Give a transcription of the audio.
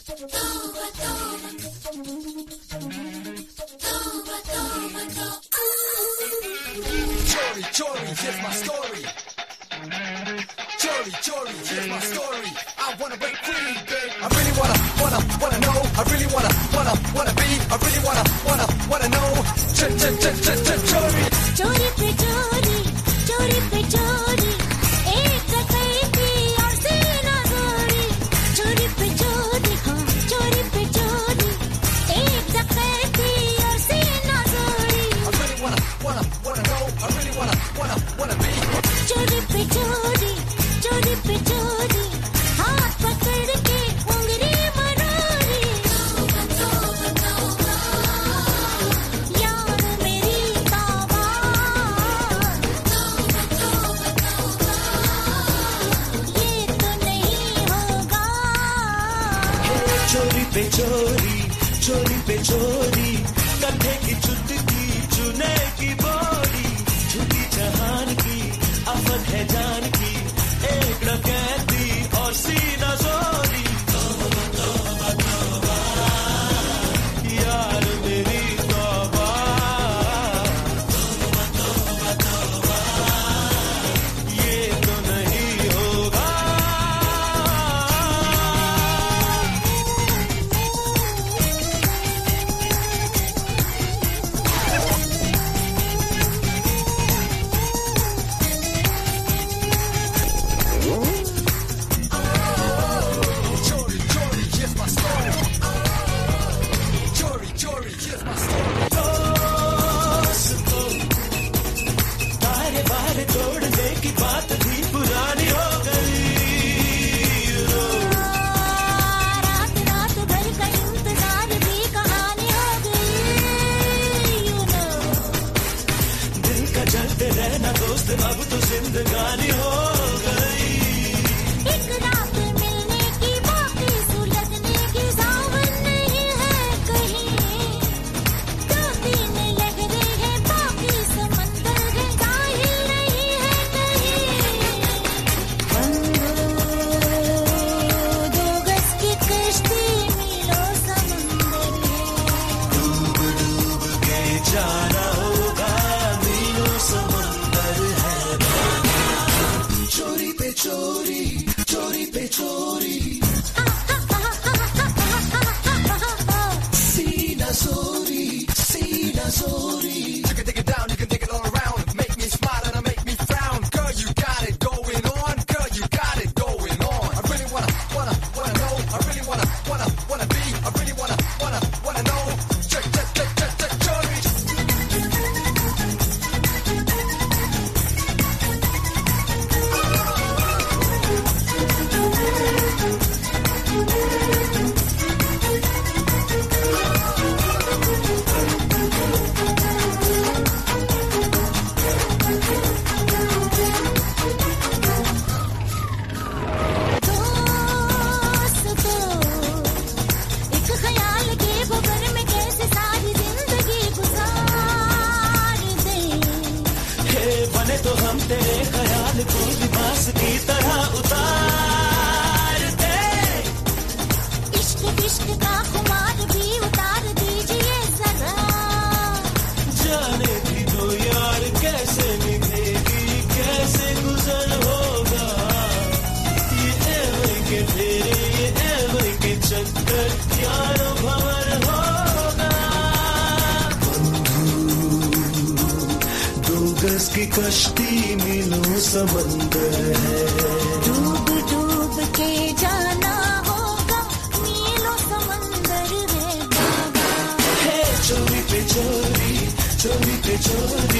Chori, here's my story. Chori, here's my story. I wanna break free, babe. I really wanna know. I really wanna be. I really wanna know. Chori. चोरी पे चोरी, चोरी पे चोरी, एक डकैती और सीना चोरी। चोरी पे चोरी, हाँ चोरी पे चोरी, एक डकैती और सीना चोरी। I really wanna know. I really wanna be. चोरी पे चोरी, चोरी पे चोरी, हाथ पकड़ के उंगली मरोरी। यार मेरी तौबा, ये तो नहीं होगा। चोरी पे चोरी, चोरी पे चोरी, कंधे की चुटकी चुने की बोरी, झुकी जहान की आफत है जान की, एक डकैती और सीना चोरी। यार मेरी तौबा, ये तो नहीं होगा। Chori, here's my story. Chori, here's my story. दोस्तों, तारे बारे तोड़ने की बात भी पुरानी हो गई। रात रात भर का इंतजार भी कहानी हो गई। दिल का जलते रहना दोस्त अब तो जिंदगानी हो गई। एक रात मिलने की बाकी सुलझने की जावन नहीं है कहीं। दो तीन लहरें हैं बाकी समंदर है जाहिर नहीं है कहीं। दो गज की कश्ती मिलो समंदर है। डूब डूब के जाना होगा, मीलों समंदर है। चोरी पे चोरी, चोरी पे चोरी, सीना सोरी, सीना सोरी। You can take it down, you can take it all around. Make me smile and make me frown. Girl, you got it going on. Girl, you got it going on. I really wanna know. I really wanna be. I really wanna know. Chori. दोस्तों, एक ख्याल के भंवर में कैसे सारी जिंदगी गुजार दें। हे बने तो हम तेरे ख्याल को लिबास की तरह उतार दे। इश्क का खुमार भी उतार दीजिए जरा। जाने भी दो यार कैसे निभेगी, कैसे गुजर होगा। ये एवं के फेरे, ये एवं के चक्कर, यारो भंवर होगा। दो गज की कश्ती मीलों समंदर है। डूब डूब के जाना होगा, मीलों समंदर है बाबा। हे चोरी पे चोरी, चोरी पे चोरी,